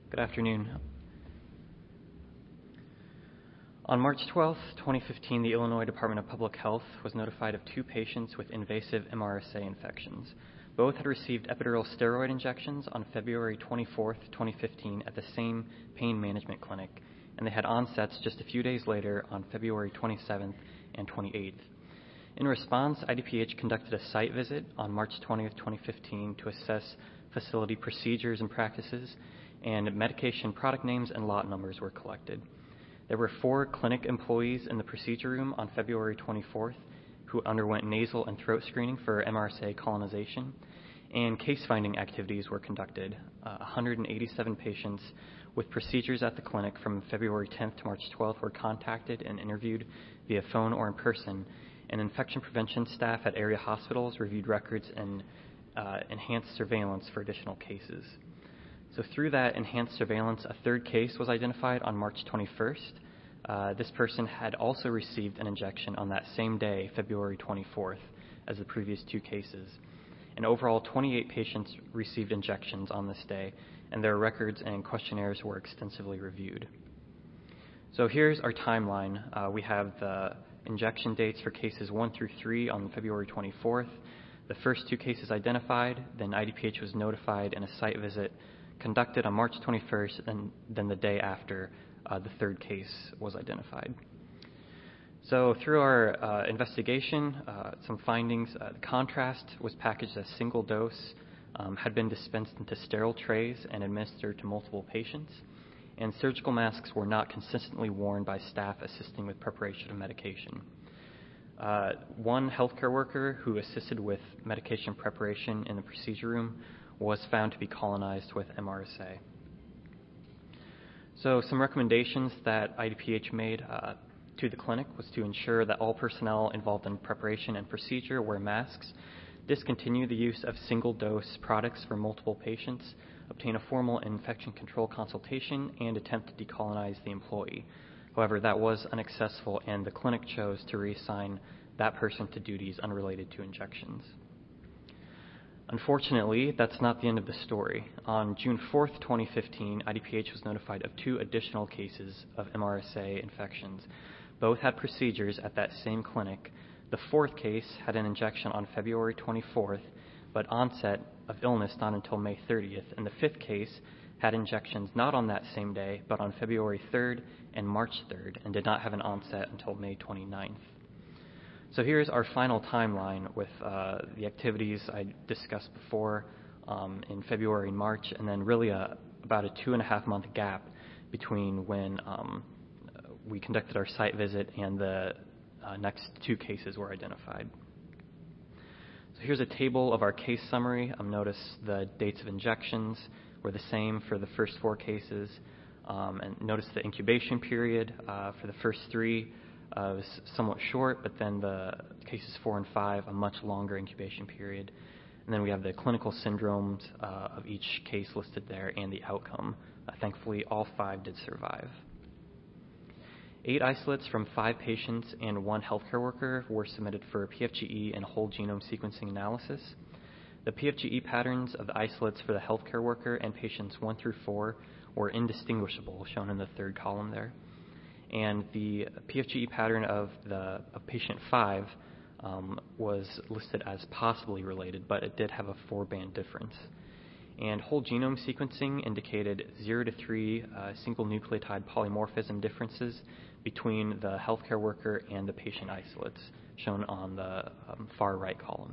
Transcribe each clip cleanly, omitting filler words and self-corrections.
Good afternoon. On March 12, 2015, the Illinois Department of Public Health was notified of two patients with invasive MRSA infections. Both had received epidural steroid injections on February 24, 2015 at the same pain management clinic, and they had onsets just a few days later on February 27th and 28th. In response, IDPH conducted a site visit on March 20th, 2015 to assess facility procedures and practices, and medication product names and lot numbers were collected. There were 4 clinic employees in the procedure room on February 24th who underwent nasal and throat screening for MRSA colonization, and case-finding activities were conducted. 187 patients with procedures at the clinic from February 10th to March 12th were contacted and interviewed via phone or in person, and infection prevention staff at area hospitals reviewed records and enhanced surveillance for additional cases. So through that enhanced surveillance, a third case was identified on March 21st. This person had also received an injection on that same day, February 24th, as the previous 2 cases. And overall, 28 patients received injections on this day, and their records and questionnaires were extensively reviewed. So here's our timeline. We have the injection dates for cases 1 through 3 on February 24th. The first 2 cases identified, then IDPH was notified in a site visit conducted on March 21st, and then the day after, the third case was identified. So through our investigation, some findings, the contrast was packaged as single dose, had been dispensed into sterile trays and administered to multiple patients, and surgical masks were not consistently worn by staff assisting with preparation of medication. One healthcare worker who assisted with medication preparation in the procedure room was found to be colonized with MRSA. So some recommendations that IDPH made to the clinic was to ensure that all personnel involved in preparation and procedure wear masks, discontinue the use of single-dose products for multiple patients, obtain a formal infection control consultation, and attempt to decolonize the employee. However, that was unsuccessful, and the clinic chose to reassign that person to duties unrelated to injections. Unfortunately, that's not the end of the story. On June 4th, 2015, IDPH was notified of 2 additional cases of MRSA infections. Both had procedures at that same clinic. The 4th case had an injection on February 24th, but onset of illness not until May 30th. And the 5th case had injections not on that same day, but on February 3rd and March 3rd, and did not have an onset until May 29th. So here's our final timeline with the activities I discussed before in February and March, and then really about a 2.5-month gap between when we conducted our site visit and the next 2 cases were identified. So here's a table of our case summary. Notice the dates of injections were the same for the first 4 cases, and notice the incubation period for the first 3 was somewhat short, but then the cases 4 and 5, a much longer incubation period. And then we have the clinical syndromes of each case listed there and the outcome. Thankfully, all 5 did survive. 8 isolates from 5 patients and 1 healthcare worker were submitted for PFGE and whole genome sequencing analysis. The PFGE patterns of the isolates for the healthcare worker and patients 1 through 4 were indistinguishable, shown in the 3rd column there. And the PFGE pattern of patient 5 was listed as possibly related, but it did have a 4-band difference. And whole genome sequencing indicated 0 to 3 single nucleotide polymorphism differences between the healthcare worker and the patient isolates, shown on the far right column.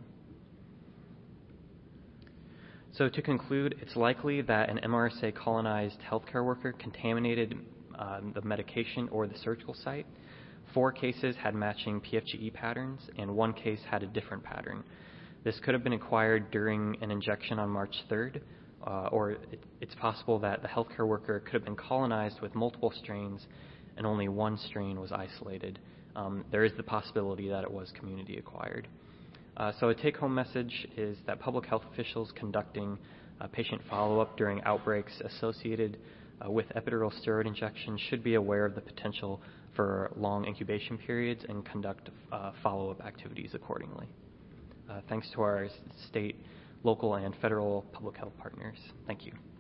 So to conclude, it's likely that an MRSA colonized healthcare worker contaminated the medication or the surgical site. 4 cases had matching PFGE patterns, and 1 case had a different pattern. This could have been acquired during an injection on March 3rd, or it's possible that the healthcare worker could have been colonized with multiple strains and only 1 strain was isolated. There is the possibility that it was community acquired. So a take-home message is that public health officials conducting patient follow-up during outbreaks associated with epidural steroid injections should be aware of the potential for long incubation periods and conduct follow-up activities accordingly. Thanks to our state, local, and federal public health partners. Thank you.